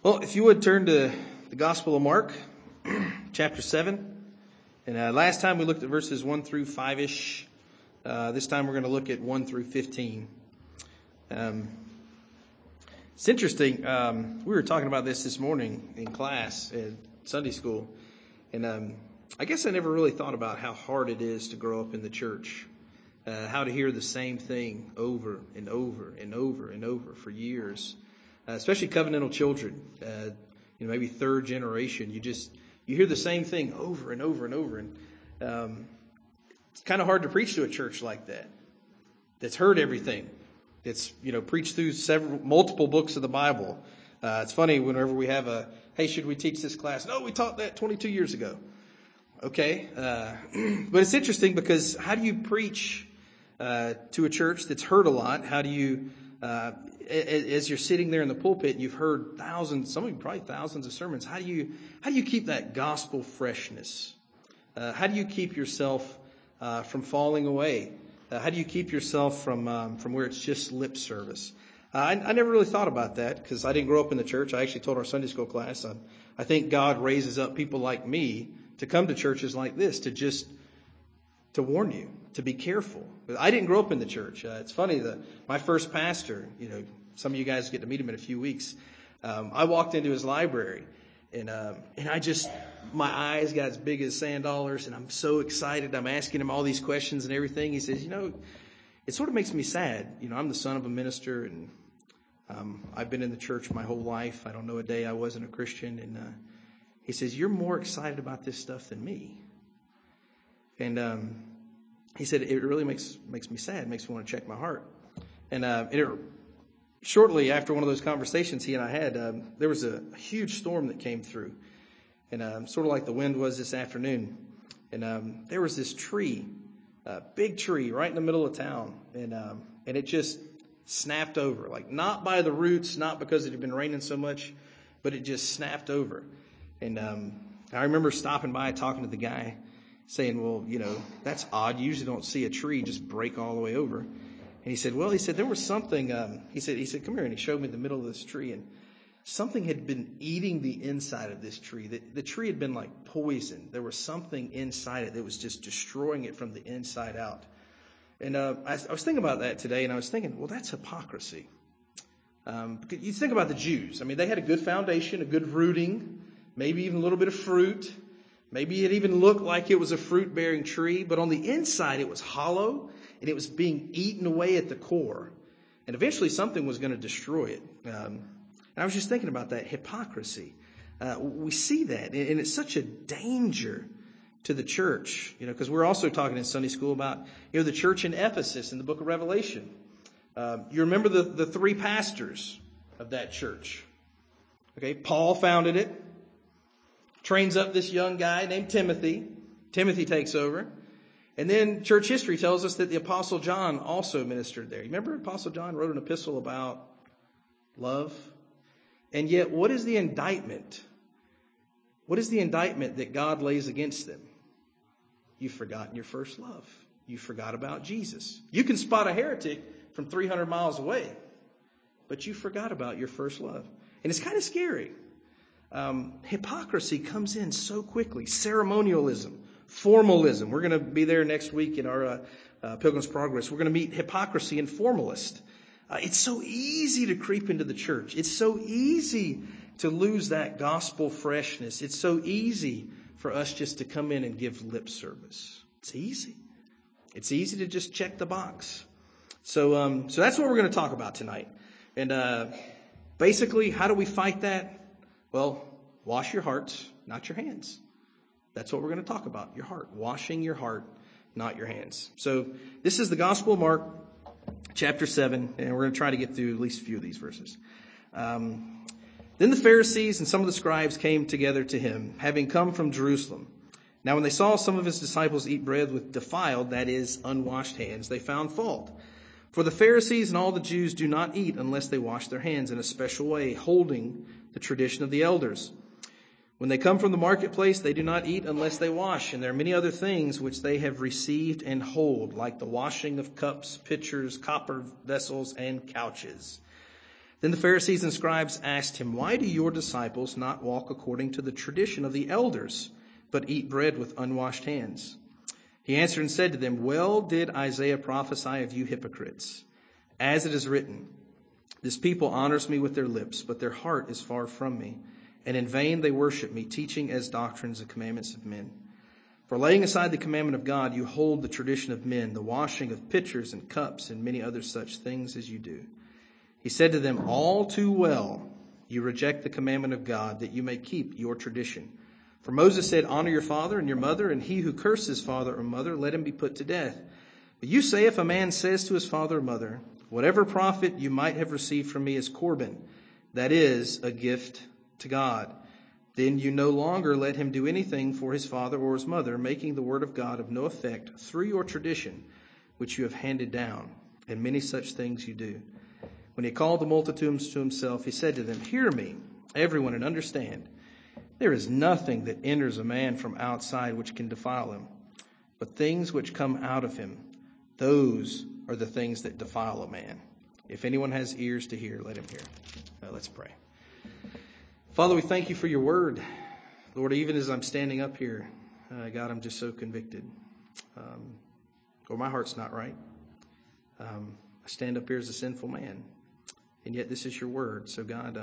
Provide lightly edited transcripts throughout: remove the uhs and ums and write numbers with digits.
Well, if you would turn to the Gospel of Mark, chapter 7. And last time we looked at verses 1 through 5-ish. This time we're going to look at 1 through 15. It's interesting. We were talking about this morning in class at Sunday school. And I guess I never really thought about how hard it is to grow up in the church. How to hear the same thing over and over and over and over for years. Especially covenantal children, maybe third generation. You hear the same thing over and over and over. And it's kind of hard to preach to a church like that. That's heard everything. It's, preached through multiple books of the Bible. It's funny whenever we have hey, should we teach this class? No, we taught that 22 years ago. Okay. But it's interesting because how do you preach to a church that's heard a lot? How do you, as you're sitting there in the pulpit, and you've heard thousands, some of you probably thousands of sermons. How do you keep that gospel freshness? How do you keep yourself from falling away? How do you keep yourself from where it's just lip service? I never really thought about that because I didn't grow up in the church. I actually told our Sunday school class, I think God raises up people like me to come to churches like this to warn you, to be careful. I didn't grow up in the church. It's funny that my first pastor, some of you guys get to meet him in a few weeks. I walked into his library and my eyes got as big as sand dollars and I'm so excited. I'm asking him all these questions and everything. He says, it sort of makes me sad. I'm the son of a minister and I've been in the church my whole life. I don't know a day I wasn't a Christian. And he says, you're more excited about this stuff than me. And he said, it really makes me sad. It makes me want to check my heart. And shortly after one of those conversations he and I had, there was a huge storm that came through. And sort of like the wind was this afternoon. And there was this tree, a big tree right in the middle of town. And it just snapped over. Like not by the roots, not because it had been raining so much, but it just snapped over. And I remember stopping by talking to the guy, saying, well, that's odd. You usually don't see a tree just break all the way over. And he said, there was something, he said, come here. And he showed me the middle of this tree and something had been eating the inside of this tree. The tree had been like poisoned. There was something inside it that was just destroying it from the inside out. And I was thinking about that today and I was thinking, well, that's hypocrisy. You think about the Jews. I mean, they had a good foundation, a good rooting, maybe even a little bit of fruit. Maybe it even looked like it was a fruit-bearing tree, but on the inside it was hollow and it was being eaten away at the core. And eventually something was going to destroy it. And I was just thinking about that hypocrisy. We see that, and it's such a danger to the church, because we're also talking in Sunday school about, the church in Ephesus in the book of Revelation. You remember the three pastors of that church. Okay, Paul founded it. Trains up this young guy named Timothy. Timothy takes over. And then church history tells us that the Apostle John also ministered there. You remember Apostle John wrote an epistle about love? And yet, what is the indictment? What is the indictment that God lays against them? You've forgotten your first love. You forgot about Jesus. You can spot a heretic from 300 miles away, but you forgot about your first love. And it's kind of scary. Hypocrisy comes in so quickly. Ceremonialism, formalism. We're going to be there next week in our Pilgrim's Progress. We're going to meet hypocrisy and formalist. It's so easy to creep into the church. It's so easy to lose that gospel freshness. It's so easy for us just to come in and give lip service. It's easy. It's easy to just check the box. So that's what we're going to talk about tonight. And basically, how do we fight that? Well, wash your hearts, not your hands. That's what we're going to talk about, your heart. Washing your heart, not your hands. So this is the Gospel of Mark, chapter 7, and we're going to try to get through at least a few of these verses. Then the Pharisees and some of the scribes came together to him, having come from Jerusalem. Now when they saw some of his disciples eat bread with defiled, that is, unwashed hands, they found fault. For the Pharisees and all the Jews do not eat unless they wash their hands in a special way, holding the tradition of the elders. When they come from the marketplace, they do not eat unless they wash. And there are many other things which they have received and hold, like the washing of cups, pitchers, copper vessels, and couches. Then the Pharisees and scribes asked him, "Why do your disciples not walk according to the tradition of the elders, but eat bread with unwashed hands?" He answered and said to them, "Well did Isaiah prophesy of you hypocrites. As it is written, 'This people honors me with their lips, but their heart is far from me. And in vain they worship me, teaching as doctrines the commandments of men. For laying aside the commandment of God, you hold the tradition of men, the washing of pitchers and cups, and many other such things as you do.' He said to them, 'All too well you reject the commandment of God, that you may keep your tradition. For Moses said, honor your father and your mother, and he who curses father or mother, let him be put to death. But you say, if a man says to his father or mother, whatever profit you might have received from me is Corban, that is, a gift to God, then you no longer let him do anything for his father or his mother, making the word of God of no effect through your tradition, which you have handed down, and many such things you do.' When he called the multitudes to himself, he said to them, 'Hear me, everyone, and understand. There is nothing that enters a man from outside which can defile him, but things which come out of him, those are the things that defile a man. If anyone has ears to hear, let him hear.'" Let's pray. Father, we thank you for your word. Lord, even as I'm standing up here, God, I'm just so convicted. Or my heart's not right. I stand up here as a sinful man. And yet this is your word. So God,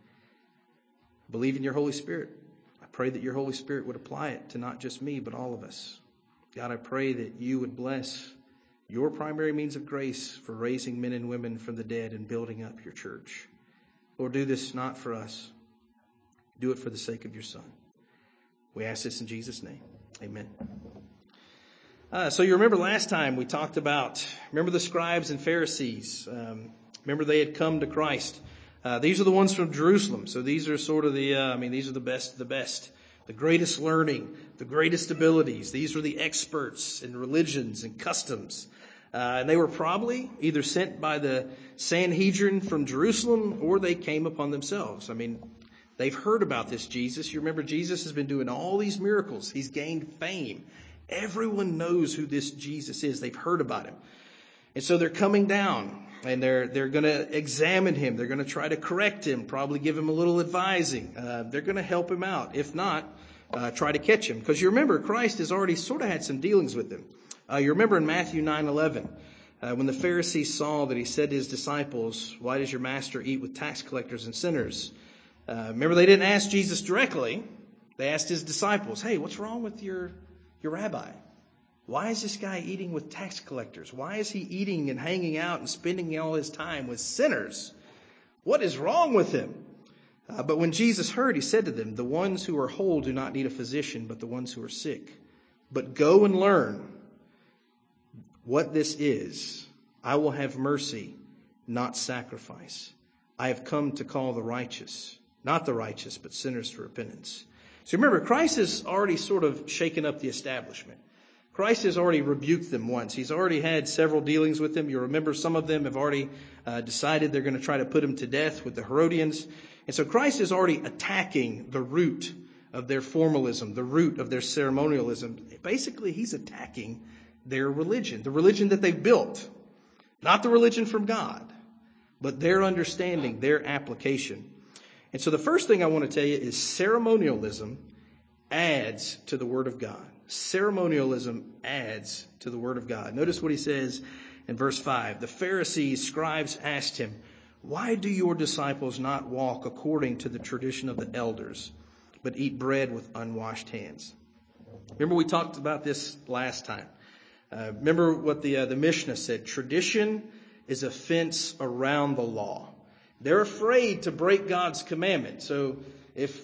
believe in your Holy Spirit. I pray that your Holy Spirit would apply it to not just me, but all of us. God, I pray that you would bless your primary means of grace for raising men and women from the dead and building up your church. Lord, do this not for us. Do it for the sake of your Son. We ask this in Jesus' name. Amen. So you remember last time we talked about, remember the scribes and Pharisees. Remember they had come to Christ. These are the ones from Jerusalem. So these are sort of these are the best of the best. The greatest learning, the greatest abilities. These were the experts in religions and customs. And they were probably either sent by the Sanhedrin from Jerusalem or they came upon themselves. They've heard about this Jesus. You remember Jesus has been doing all these miracles. He's gained fame. Everyone knows who this Jesus is. They've heard about him. And so they're coming down and they're going to examine him. They're going to try to correct him, probably give him a little advising. They're going to help him out. If not, try to catch him. Because you remember, Christ has already sort of had some dealings with them. You remember in Matthew 9:11, when the Pharisees saw that he said to his disciples, "Why does your master eat with tax collectors and sinners?" Remember, they didn't ask Jesus directly. They asked his disciples, "Hey, what's wrong with your rabbi? Why is this guy eating with tax collectors? Why is he eating and hanging out and spending all his time with sinners? What is wrong with him?" But when Jesus heard, he said to them, "The ones who are whole do not need a physician, but the ones who are sick. But go and learn what this is. I will have mercy, not sacrifice. I have come to call the righteous, not the righteous, but sinners to repentance." So remember, Christ has already sort of shaken up the establishment. Christ has already rebuked them once. He's already had several dealings with them. You remember some of them have already decided they're going to try to put him to death with the Herodians. And so Christ is already attacking the root of their formalism, the root of their ceremonialism. Basically, he's attacking their religion, the religion that they've built. Not the religion from God, but their understanding, their application. And so the first thing I want to tell you is ceremonialism adds to the Word of God. Ceremonialism adds to the Word of God. Notice what he says in verse 5. The Pharisees, scribes asked him, "Why do your disciples not walk according to the tradition of the elders, but eat bread with unwashed hands?" Remember we talked about this last time. Remember what the Mishnah said. Tradition is a fence around the law. They're afraid to break God's commandment. So if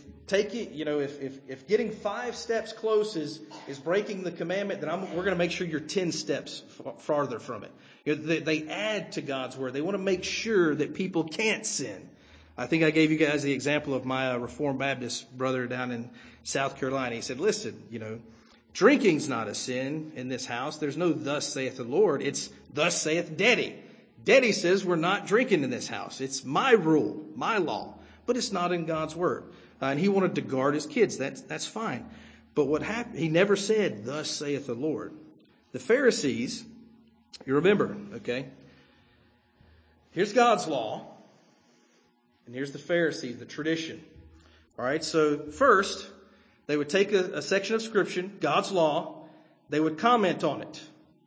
getting 5 steps close is breaking the commandment, then we're going to make sure you're 10 steps farther from it. They add to God's word. They want to make sure that people can't sin. I think I gave you guys the example of my Reformed Baptist brother down in South Carolina. He said, "Listen, drinking's not a sin in this house. There's no thus saith the Lord. It's thus saith Daddy. Daddy says we're not drinking in this house. It's my rule, my law, but it's not in God's word." And he wanted to guard his kids. That's fine. But what happened? He never said, "Thus saith the Lord." The Pharisees, you remember, okay? Here's God's law. And here's the Pharisees, the tradition. All right, so first, they would take a section of Scripture, God's law, they would comment on it.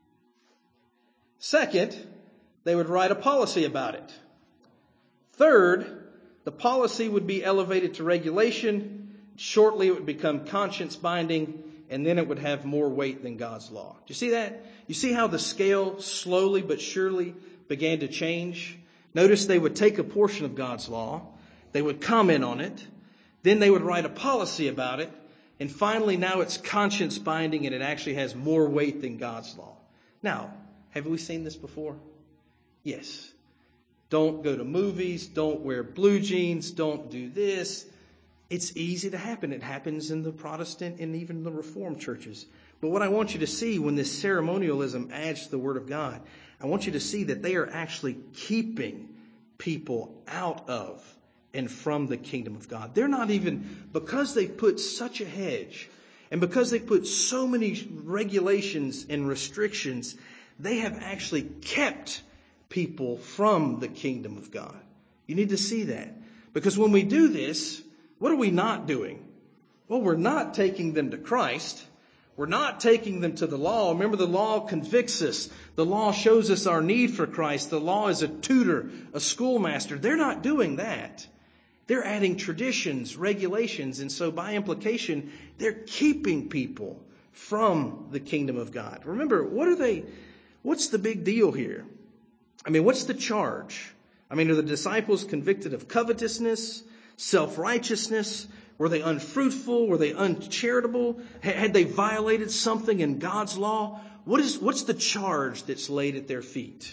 Second, they would write a policy about it. Third, the policy would be elevated to regulation. Shortly, it would become conscience binding, and then it would have more weight than God's law. Do you see that? You see how the scale slowly but surely began to change? Notice they would take a portion of God's law, they would comment on it, then they would write a policy about it, and finally now it's conscience binding and it actually has more weight than God's law. Now, have we seen this before? Yes. Don't go to movies, don't wear blue jeans, don't do this. It's easy to happen. It happens in the Protestant and even the Reformed churches. But what I want you to see when this ceremonialism adds to the Word of God, I want you to see that they are actually keeping people out of and from the kingdom of God. They're not even, because they put such a hedge and because they put so many regulations and restrictions, they have actually kept people from the kingdom of God. You need to see that. Because when we do this, what are we not doing? Well, we're not taking them to Christ. We're not taking them to the law. Remember, the law convicts us. The law shows us our need for Christ. The law is a tutor, a schoolmaster. They're not doing that. They're adding traditions, regulations, and so by implication, they're keeping people from the kingdom of God. Remember, what's the big deal here? I mean, what's the charge? I mean, are the disciples convicted of covetousness, self-righteousness? Were they unfruitful? Were they uncharitable? Had they violated something in God's law? What's the charge that's laid at their feet?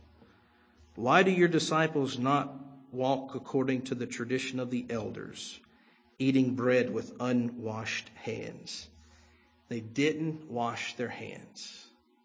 Why do your disciples not walk according to the tradition of the elders, eating bread with unwashed hands? They didn't wash their hands.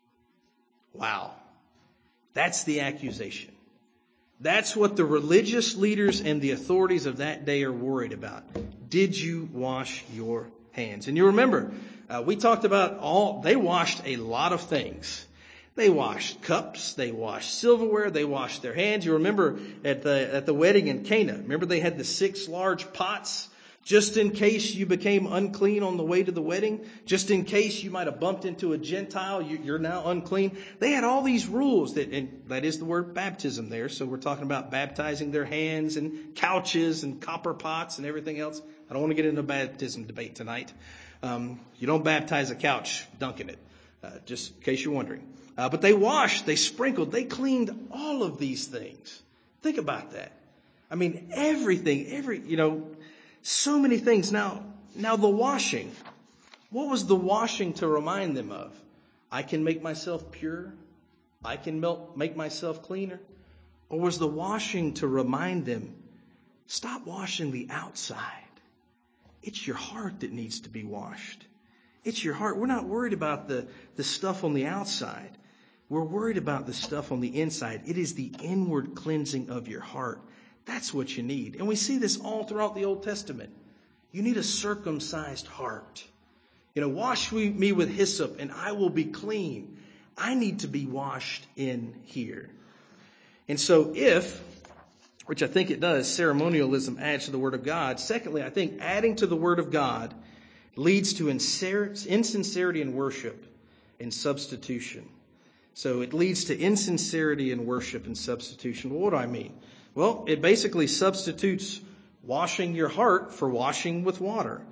Wow. That's the accusation. That's what the religious leaders and the authorities of that day are worried about. Did you wash your hands? And you remember, we talked about they washed a lot of things. They washed cups, they washed silverware, they washed their hands. You remember at the wedding in Cana, remember they had the 6 large pots? Just in case you became unclean on the way to the wedding, just in case you might have bumped into a Gentile, you're now unclean. They had all these rules and that is the word baptism there. So we're talking about baptizing their hands and couches and copper pots and everything else. I don't want to get into a baptism debate tonight. You don't baptize a couch dunking it, just in case you're wondering. But they washed, they sprinkled, they cleaned all of these things. Think about that. I mean, everything, so many things. Now the washing. What was the washing to remind them of? I can make myself pure. I can make myself cleaner. Or was the washing to remind them, stop washing the outside. It's your heart that needs to be washed. It's your heart. We're not worried about the stuff on the outside. We're worried about the stuff on the inside. It is the inward cleansing of your heart. That's what you need. And we see this all throughout the Old Testament. You need a circumcised heart. Wash me with hyssop and I will be clean. I need to be washed in here. And so which I think it does, ceremonialism adds to the Word of God. Secondly, I think adding to the Word of God leads to insincerity in worship and substitution. So it leads to insincerity in worship and substitution. Well, what do I mean? Well, it basically substitutes washing your heart for washing with water.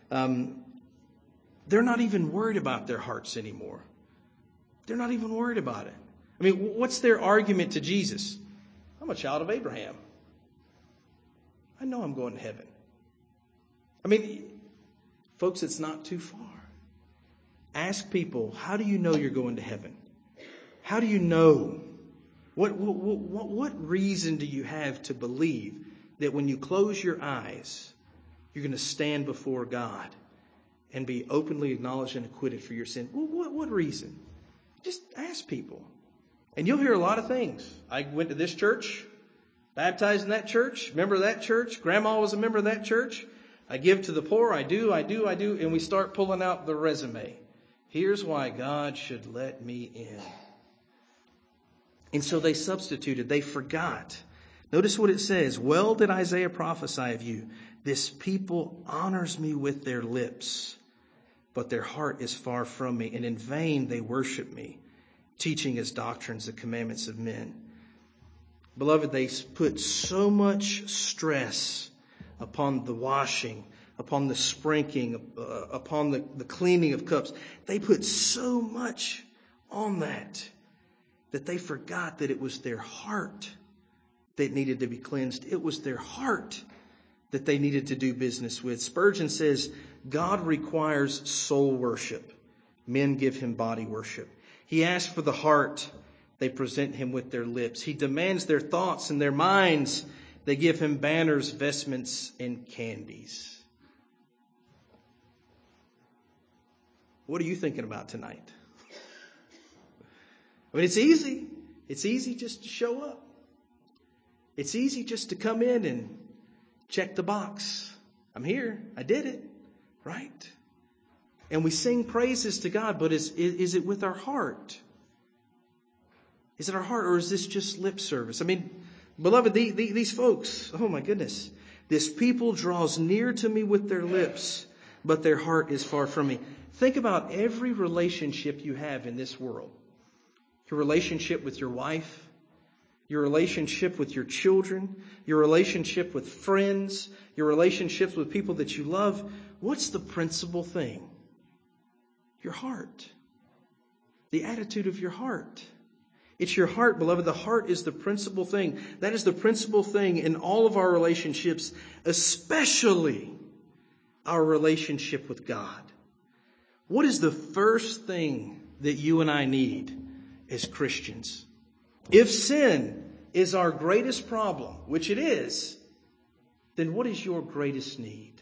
They're not even worried about their hearts anymore. They're not even worried about it. I mean, what's their argument to Jesus? I'm a child of Abraham. I know I'm going to heaven. I mean, folks, it's not too far. Ask people, how do you know you're going to heaven? How do you know? What reason do you have to believe that when you close your eyes, you're going to stand before God and be openly acknowledged and acquitted for your sin? What reason? Just ask people. And you'll hear a lot of things. I went to this church, baptized in that church, member of that church. Grandma was a member of that church. I give to the poor. I do. And we start pulling out the resume. Here's why God should let me in. And so they substituted. They forgot. Notice what it says. Well did Isaiah prophesy of you. This people honors me with their lips, but their heart is far from me, and in vain they worship me, teaching as doctrines the commandments of men. Beloved, they put so much stress upon the washing, upon the sprinkling, upon the cleaning of cups. They put so much on that they forgot that it was their heart that needed to be cleansed. It was their heart that they needed to do business with. Spurgeon says, God requires soul worship. Men give him body worship. He asks for the heart. They present him with their lips. He demands their thoughts and their minds. They give him banners, vestments, and candies. What are you thinking about tonight? I mean, it's easy. It's easy just to show up. It's easy just to come in and check the box. I'm here. I did it. Right? And we sing praises to God, but is it with our heart? Is it our heart, or is this just lip service? I mean, beloved, these folks, oh my goodness. This people draws near to me with their lips, but their heart is far from me. Think about every relationship you have in this world. Your relationship with your wife, your relationship with your children, your relationship with friends, your relationships with people that you love. What's the principal thing? Your heart. The attitude of your heart. It's your heart, beloved. The heart is the principal thing. That is the principal thing in all of our relationships, especially our relationship with God. What is the first thing that you and I need as Christians? If sin is our greatest problem, which it is, then what is your greatest need?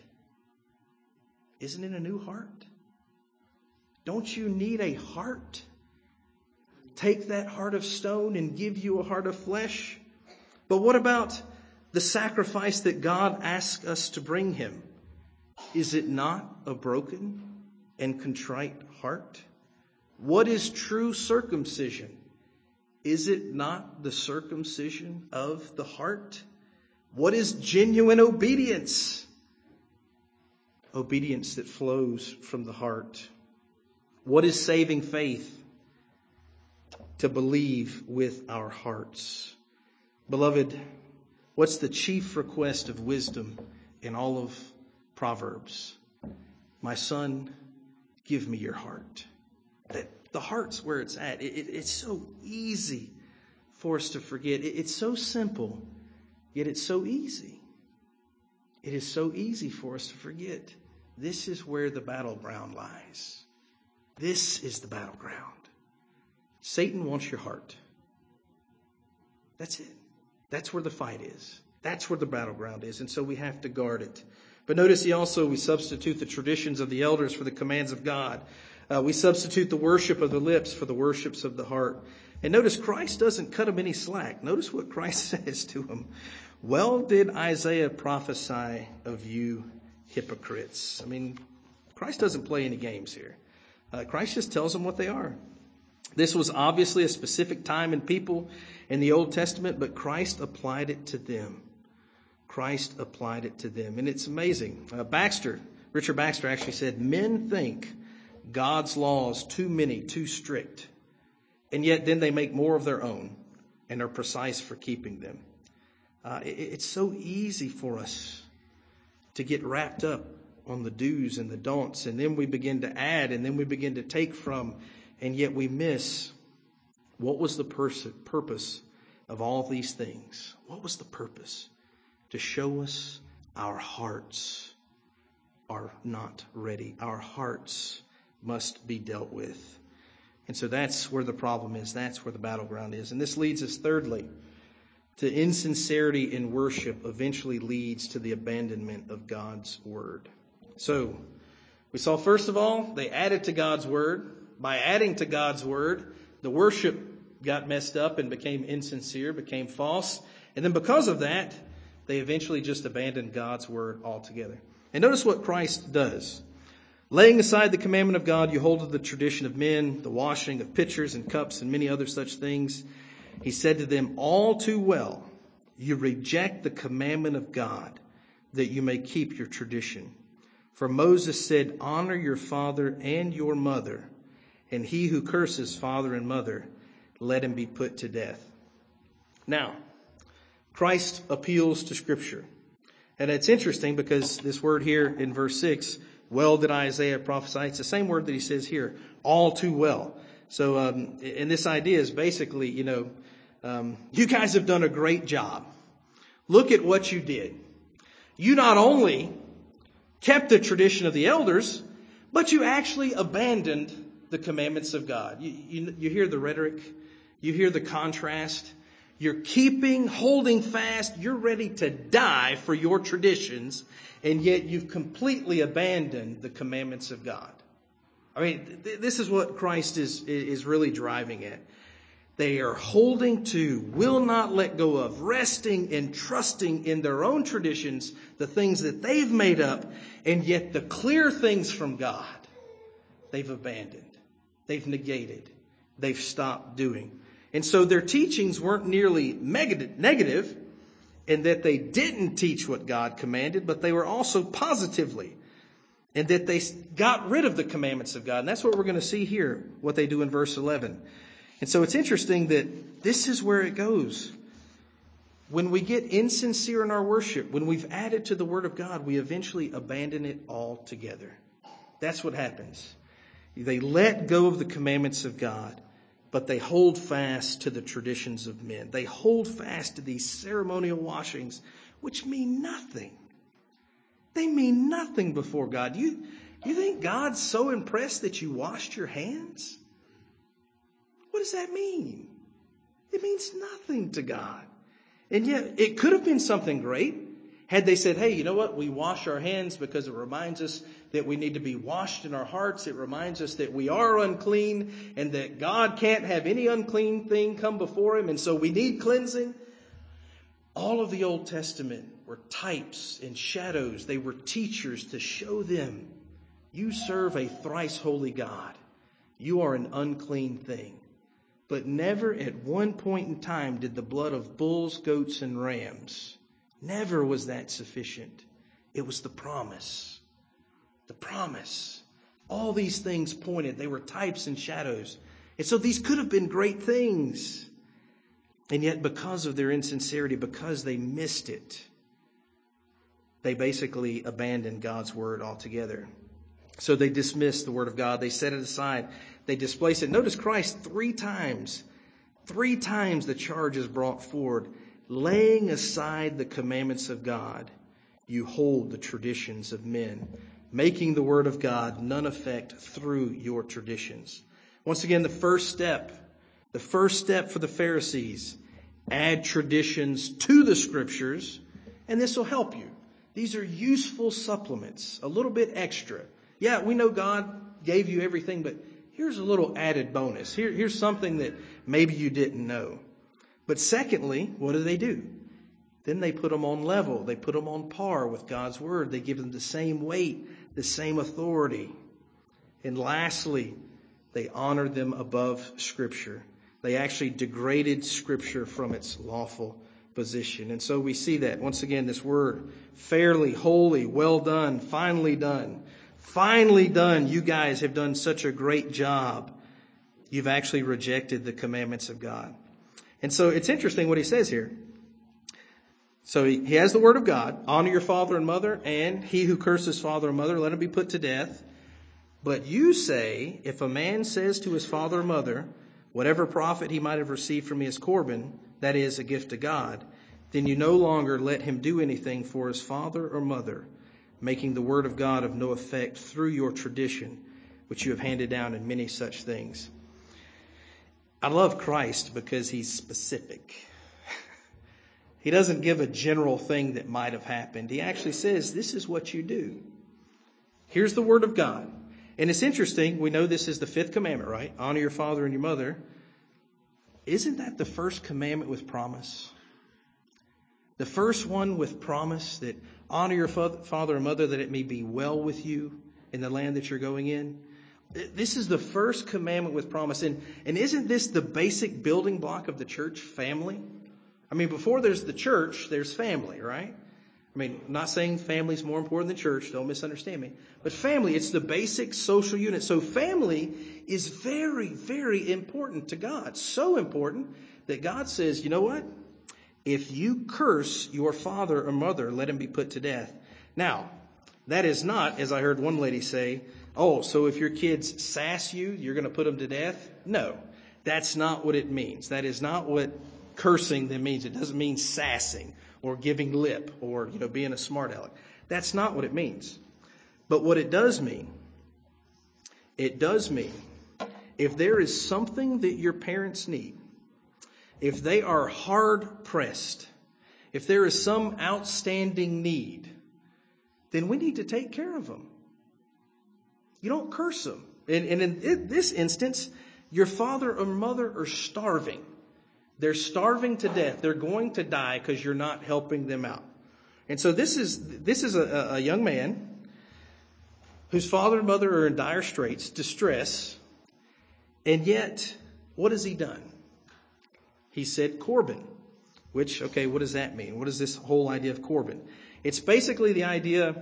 Isn't it a new heart? Don't you need a heart? Take that heart of stone and give you a heart of flesh. But what about the sacrifice that God asks us to bring him? Is it not a broken and contrite heart? What is true circumcision? Is it not the circumcision of the heart? What is genuine obedience? Obedience that flows from the heart. What is saving faith? To believe with our hearts. Beloved, what's the chief request of wisdom in all of Proverbs? My son, give me your heart. The heart's where it's at. It's so easy for us to forget. It's so simple, yet it's so easy. It is so easy for us to forget. This is where the battleground lies. This is the battleground. Satan wants your heart. That's it. That's where the fight is. That's where the battleground is. And so we have to guard it. But notice we substitute the traditions of the elders for the commands of God. We substitute the worship of the lips for the worships of the heart. And notice Christ doesn't cut him any slack. Notice what Christ says to him. Well did Isaiah prophesy of you hypocrites. I mean, Christ doesn't play any games here. Christ just tells them what they are. This was obviously a specific time and people in the Old Testament, but Christ applied it to them. Christ applied it to them. And it's amazing. Richard Baxter actually said, men think God's laws too many, too strict, and yet then they make more of their own and are precise for keeping them. It's so easy for us to get wrapped up on the do's and the don'ts, and then we begin to add, and then we begin to take from, and yet we miss what was the purpose of all these things. What was the purpose? To show us our hearts are not ready. Our hearts must be dealt with. And so that's where the problem is. That's where the battleground is. And this leads us, thirdly, to insincerity in worship eventually leads to the abandonment of God's word. So we saw, first of all, they added to God's word. By adding to God's word, the worship got messed up and became insincere, became false. And then because of that, they eventually just abandoned God's word altogether. And notice what Christ does. Laying aside the commandment of God, you hold to the tradition of men, the washing of pitchers and cups and many other such things. He said to them, all too well You reject the commandment of God that you may keep your tradition. For Moses said, honor your father and your mother, and he who curses father and mother, let him be put to death. Now, Christ appeals to Scripture. And it's interesting because this word here in verse 6, well did Isaiah prophesy. It's the same word that he says here, all too well. So, and this idea is basically, you guys have done a great job. Look at what you did. You not only kept the tradition of the elders, but you actually abandoned the commandments of God. You hear the rhetoric. You hear the contrast. You're holding fast. You're ready to die for your traditions, and yet you've completely abandoned the commandments of God. I mean, this is what Christ is really driving at. They are holding to, will not let go of, resting and trusting in their own traditions, the things that they've made up, and yet the clear things from God, they've abandoned, they've negated, they've stopped doing. And so their teachings weren't nearly negative in that they didn't teach what God commanded, but they were also positively, and that they got rid of the commandments of God. And that's what we're going to see here, what they do in verse 11. And so it's interesting that this is where it goes. When we get insincere in our worship, when we've added to the Word of God, we eventually abandon it altogether. That's what happens. They let go of the commandments of God, but they hold fast to the traditions of men. They hold fast to these ceremonial washings, which mean nothing. They mean nothing before God. You think God's so impressed that you washed your hands? What does that mean? It means nothing to God. And yet it could have been something great had they said, hey, you know what? We wash our hands because it reminds us that we need to be washed in our hearts. It reminds us that we are unclean and that God can't have any unclean thing come before him. And so we need cleansing. All of the Old Testament were types and shadows. They were teachers to show them, you serve a thrice holy God. You are an unclean thing. But never at one point in time did the blood of bulls, goats, and rams, never was that sufficient. It was the promise. The promise. All these things pointed. They were types and shadows. And so these could have been great things. And yet because of their insincerity, because they missed it, they basically abandoned God's word altogether. So they dismissed the word of God. They set it aside. They displaced it. Notice Christ three times the charge is brought forward. Laying aside the commandments of God, you hold the traditions of men, making the word of God none effect through your traditions. Once again, the first step for the Pharisees, add traditions to the scriptures, and this will help you. These are useful supplements, a little bit extra. Yeah, we know God gave you everything, but here's a little added bonus. Here's something that maybe you didn't know. But secondly, what do? Then they put them on level. They put them on par with God's word. They give them the same weight, the same authority. And lastly, they honored them above Scripture. They actually degraded Scripture from its lawful position. And so we see that, once again, this word, fairly, holy, well done, finally done. Finally done. You guys have done such a great job. You've actually rejected the commandments of God. And so it's interesting what he says here. So he has the word of God, honor your father and mother, and he who curses father or mother, let him be put to death. But you say, if a man says to his father or mother, whatever profit he might have received from me is Corban, that is a gift to God, then you no longer let him do anything for his father or mother, making the word of God of no effect through your tradition, which you have handed down in many such things. I love Christ because he's specific. He doesn't give a general thing that might have happened. He actually says, this is what you do. Here's the word of God. And it's interesting. We know this is the fifth commandment, right? Honor your father and your mother. Isn't that the first commandment with promise? The first one with promise that honor your father and mother that it may be well with you in the land that you're going in. This is the first commandment with promise. And isn't this the basic building block of the church family? I mean, before there's the church, there's family, right? I mean, I'm not saying family's more important than church. Don't misunderstand me. But family, it's the basic social unit. So family is very, very important to God. So important that God says, you know what? If you curse your father or mother, let him be put to death. Now, that is not, as I heard one lady say, oh, so if your kids sass you, you're going to put them to death? No, that's not what it means. That is not what cursing them means. It doesn't mean sassing or giving lip or, being a smart aleck. That's not what it means. But what it does mean if there is something that your parents need, if they are hard pressed, if there is some outstanding need, then we need to take care of them. You don't curse them. And in this instance, your father or mother are starving. They're starving to death. They're going to die because you're not helping them out. And so this is a young man whose father and mother are in dire straits, distress, and yet, what has he done? He said Corban, which, okay, what does that mean? What is this whole idea of Corban? It's basically the idea,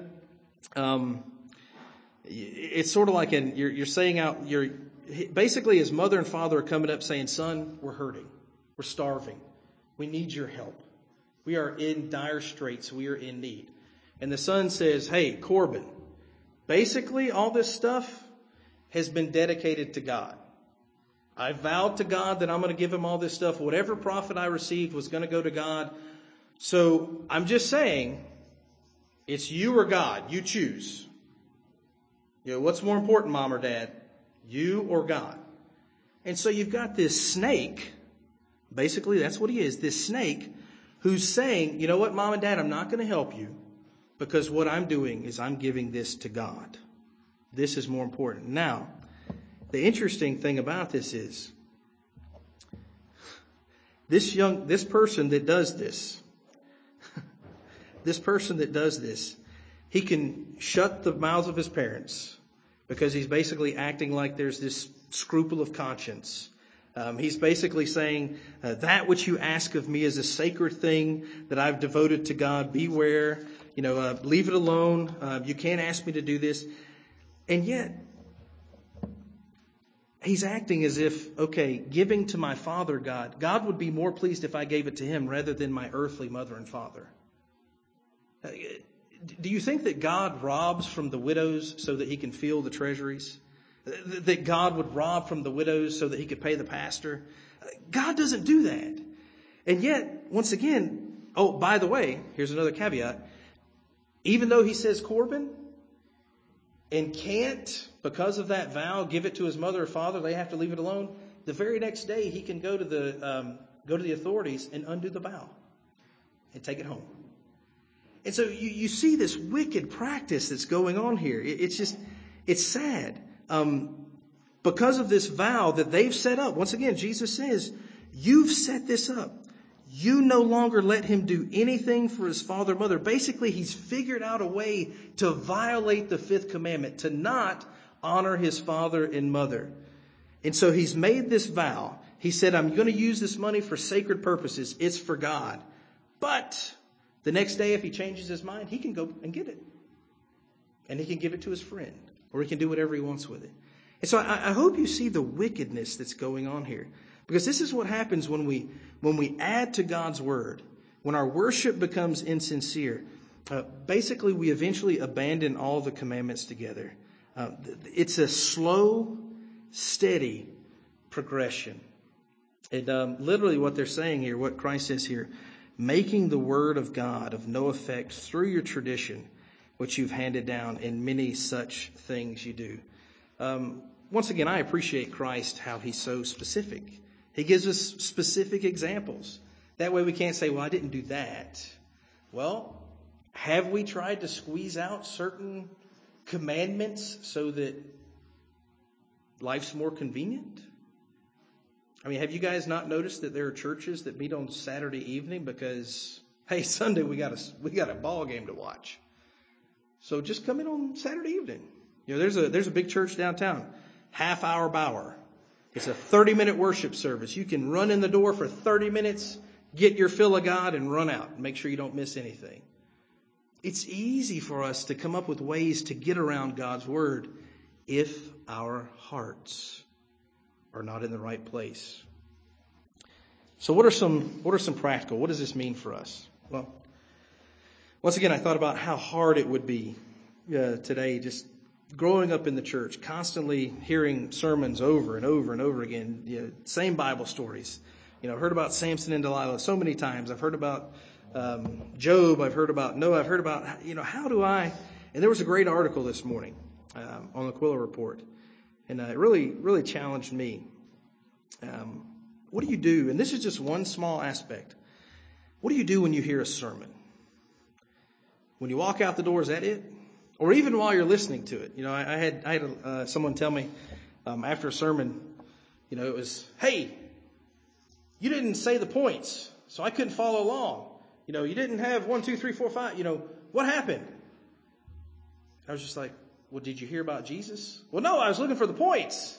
it's sort of like you're saying out, basically his mother and father are coming up saying, son, we're hurting. We're starving. We need your help. We are in dire straits. We are in need. And the son says, hey, Corban, basically all this stuff has been dedicated to God. I vowed to God that I'm going to give him all this stuff. Whatever profit I received was going to go to God. So I'm just saying, it's you or God. You choose. What's more important, mom or dad? You or God? And so you've got this snake. Basically, that's what he is. This snake who's saying, you know what, mom and dad, I'm not going to help you because what I'm doing is I'm giving this to God. This is more important. Now, the interesting thing about this is this person that does this, he can shut the mouths of his parents because he's basically acting like there's this scruple of conscience. He's basically saying, that which you ask of me is a sacred thing that I've devoted to God. Beware, leave it alone. You can't ask me to do this. And yet, he's acting as if, okay, giving to my father, God would be more pleased if I gave it to him rather than my earthly mother and father. Do you think that God robs from the widows so that he can fill the treasuries? That God would rob from the widows so that he could pay the pastor? God doesn't do that. And yet, once again, oh, by the way, here's another caveat. Even though he says Corban and can't, because of that vow, give it to his mother or father, they have to leave it alone. The very next day, he can go to the authorities and undo the vow and take it home. And so you see this wicked practice that's going on here. It's sad. Because of this vow that they've set up. Once again, Jesus says, you've set this up. You no longer let him do anything for his father or mother. Basically, he's figured out a way to violate the fifth commandment, to not honor his father and mother. And so he's made this vow. He said, I'm going to use this money for sacred purposes. It's for God. But the next day, if he changes his mind, he can go and get it. And he can give it to his friend. Or he can do whatever he wants with it. And so I hope you see the wickedness that's going on here. Because this is what happens when we add to God's word. When our worship becomes insincere. Basically, we eventually abandon all the commandments together. It's a slow, steady progression. And literally what they're saying here, what Christ says here, making the word of God of no effect through your tradition, which you've handed down, in many such things you do. Once again, I appreciate Christ, how he's so specific. He gives us specific examples. That way we can't say, well, I didn't do that. Well, have we tried to squeeze out certain commandments so that life's more convenient? I mean, have you guys not noticed that there are churches that meet on Saturday evening because, hey, Sunday we got a ball game to watch. So just come in on Saturday evening. There's a big church downtown, Half Hour Bower. It's a 30-minute worship service. You can run in the door for 30 minutes, get your fill of God and run out and make sure you don't miss anything. It's easy for us to come up with ways to get around God's word if our hearts are not in the right place. So what are some practical? What does this mean for us? Well, once again, I thought about how hard it would be today, just growing up in the church, constantly hearing sermons over and over and over again, same Bible stories. I've heard about Samson and Delilah so many times. I've heard about Job. I've heard about Noah. I've heard about, how do I? And there was a great article this morning on the Quilla Report, and it really, really challenged me. What do you do? And this is just one small aspect. What do you do when you hear a sermon? When you walk out the door, is that it? Or even while you're listening to it? I had someone tell me after a sermon, it was, hey, you didn't say the points, so I couldn't follow along. You didn't have 1, 2, 3, 4, 5. What happened? I was just like, well, did you hear about Jesus? Well, no, I was looking for the points.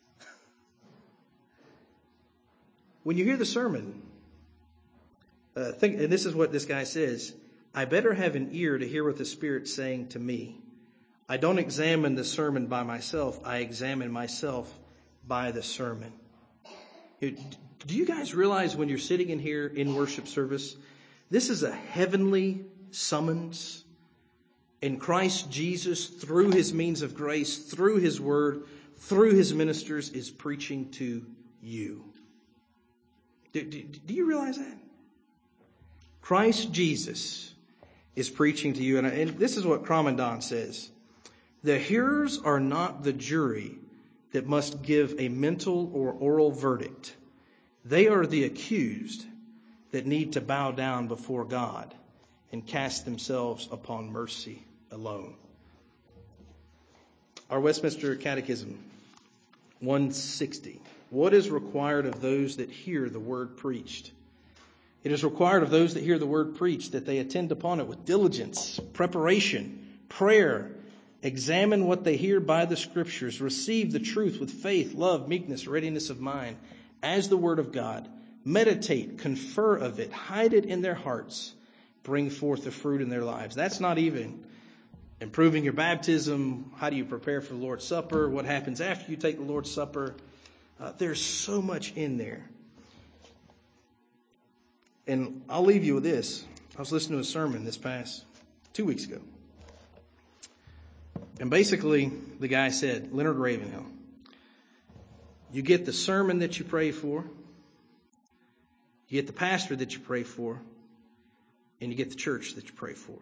When you hear the sermon, and this is what this guy says, I better have an ear to hear what the Spirit's saying to me. I don't examine the sermon by myself. I examine myself by the sermon. Do you guys realize when you're sitting in here in worship service, this is a heavenly summons? And Christ Jesus, through his means of grace, through his word, through his ministers, is preaching to you. Do you realize that? Christ Jesus is preaching to you. And this is what Cromendon says. The hearers are not the jury that must give a mental or oral verdict. They are the accused that need to bow down before God and cast themselves upon mercy alone. Our Westminster Catechism, 160. What is required of those that hear the word preached? It is required of those that hear the word preached that they attend upon it with diligence, preparation, prayer, examine what they hear by the Scriptures, receive the truth with faith, love, meekness, readiness of mind, as the word of God, meditate, confer of it, hide it in their hearts, bring forth the fruit in their lives. That's not even improving your baptism. How do you prepare for the Lord's Supper? What happens after you take the Lord's Supper? There's so much in there. And I'll leave you with this. I was listening to a sermon this past 2 weeks ago. And basically, the guy said, Leonard Ravenhill, you get the sermon that you pray for, you get the pastor that you pray for, and you get the church that you pray for.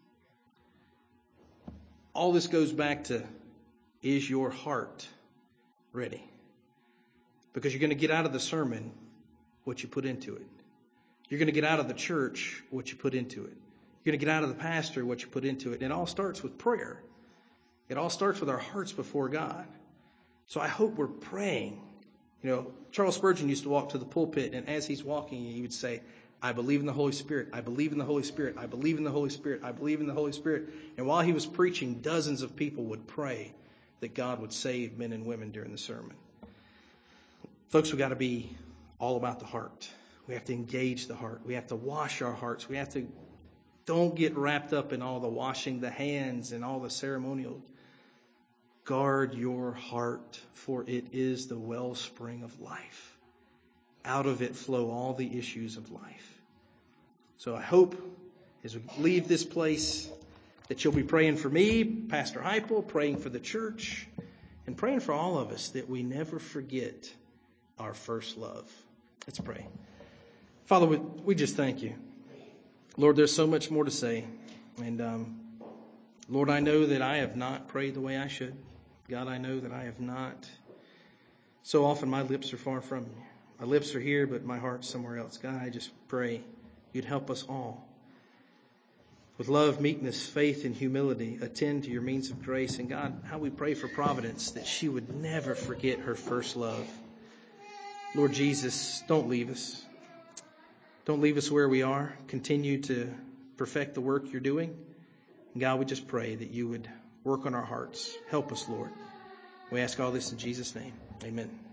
All this goes back to, is your heart ready? Because you're going to get out of the sermon what you put into it. You're going to get out of the church what you put into it. You're going to get out of the pastor what you put into it. And it all starts with prayer. It all starts with our hearts before God. So I hope we're praying. Charles Spurgeon used to walk to the pulpit, and as he's walking, he would say, I believe in the Holy Spirit. I believe in the Holy Spirit. I believe in the Holy Spirit. I believe in the Holy Spirit. And while he was preaching, dozens of people would pray that God would save men and women during the sermon. Folks, we've got to be all about the heart. We have to engage the heart. We have to wash our hearts. Don't get wrapped up in all the washing the hands and all the ceremonial. Guard your heart, for it is the wellspring of life. Out of it flow all the issues of life. So I hope as we leave this place that you'll be praying for me, Pastor Heipel, praying for the church, and praying for all of us that we never forget our first love. Let's pray. Father, we just thank you. Lord, there's so much more to say. And Lord, I know that I have not prayed the way I should. God, I know that I have not. So often my lips are far from you. My lips are here, but my heart's somewhere else. God, I just pray you'd help us all. With love, meekness, faith, and humility, attend to your means of grace. And God, how we pray for Providence that she would never forget her first love. Lord Jesus, don't leave us. Don't leave us where we are. Continue to perfect the work you're doing. And God, we just pray that you would work on our hearts. Help us, Lord. We ask all this in Jesus' name. Amen.